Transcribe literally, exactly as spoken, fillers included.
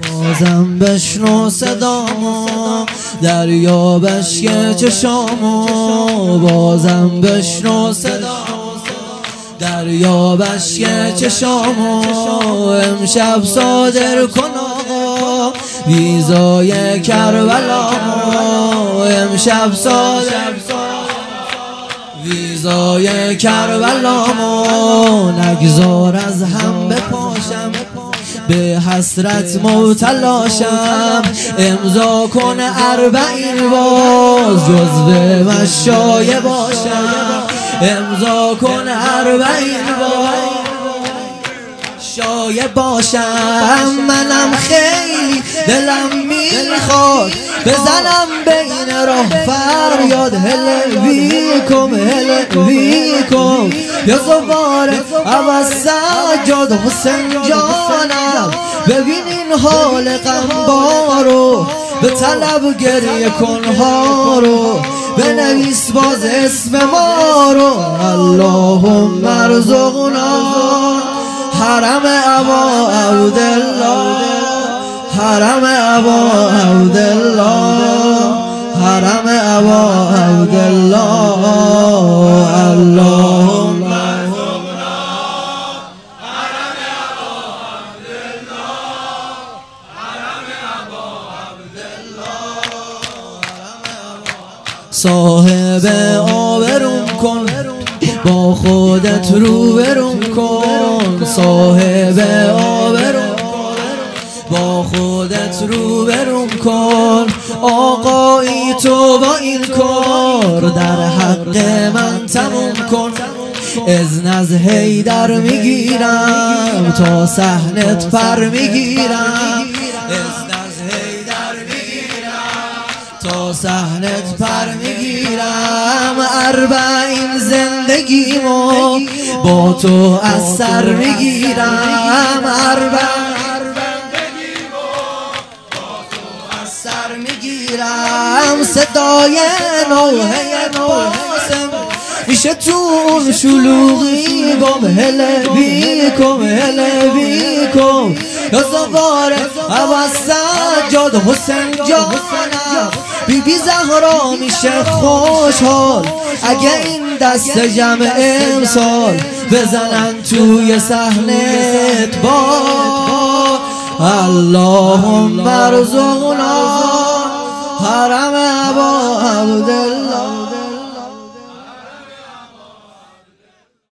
بازم بشنو صدامو دریا بشک چشامو، بازم بشنو صدامو دریا بشک چشامو. امشب صادر کن آقا ویزای کربلامو، امشب صادر ویزای کربلامو. نگذار از هم بپاشم به حسرت مبتلاشم، امضا کن اربعین باز جزو مشایه باشم، امضا کن اربعین باز شایه باشم. منم خیلی دلم میخواد بزنم بین راه فریاد هل بیکم هل بیکم یا زوار عوض سجاد حسین جانم. ببینین حال غمبارو به طلب گریه کنها رو، بنویس باز اسم ما رو. اللهم ارزقنا حرم ابا عبدالله، حرم ابا عبدالله، حرم ابا عبدالله. اللهم ارزقنا حرم ابا عبدالله، حرم ابا عبدالله. صاحب آبروم کن با خودت روبروم کن، صاحب آبروم با خودت روبروم کن. آقایی تو با این کار در حق من تموم کن. اذن از حیدر میگیرم تا صحنت پر میگیرم، اذن از حیدر میگیرم تا صحنت پر میگیرم. اربعین زندگیمو با تو از سر میگیرم، اربعین سر میگیرم. صدای نوحه قاسم میشه تو اون شلوغی گم هل بیکم هل بیکم یا زوار عوض سجاد حسین جانم. بی بی زهرا میشه خوشحال اگه این دست جمع امسال بزنن توی صحنت با. اللهم ارزقنا حرم ابا عبدالله.